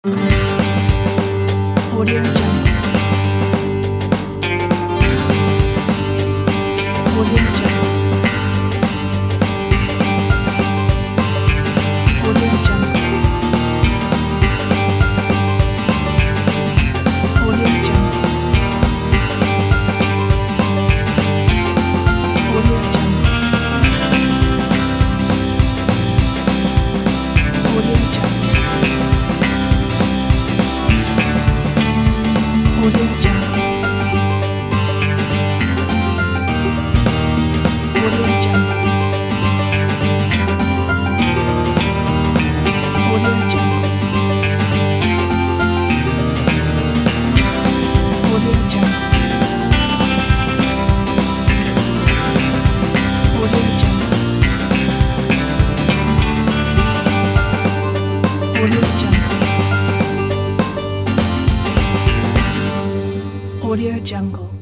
Audio Jungle. Audio Jungle. Audio Jungle. Audio Jungle. Audio Jungle. Audio Jungle. Audio Jungle. Audio Jungle. Audio Jungle. Audio Jungle. Audio Jungle. Audio Jungle. Audio Jungle.